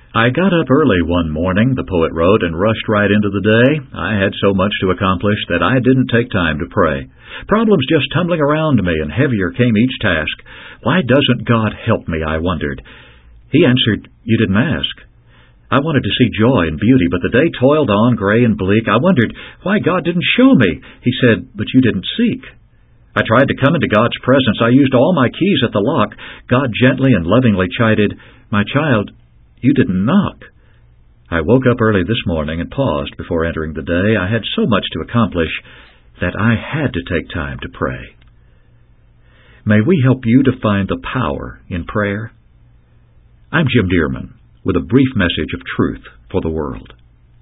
I got up early one morning, the poet wrote, and rushed right into the day. I had so much to accomplish that I didn't take time to pray. Problems just tumbling around me, and heavier came each task. Why doesn't God help me, I wondered. He answered, you didn't ask. I wanted to see joy and beauty, but the day toiled on, gray and bleak. I wondered why God didn't show me. He said, but you didn't seek. I tried to come into God's presence. I used all my keys at the lock. God gently and lovingly chided, my child, you didn't knock. I woke up early this morning and paused before entering the day. I had so much to accomplish that I had to take time to pray. May we help you to find the power in prayer. I'm Jim Dearman with a brief message of truth for the world.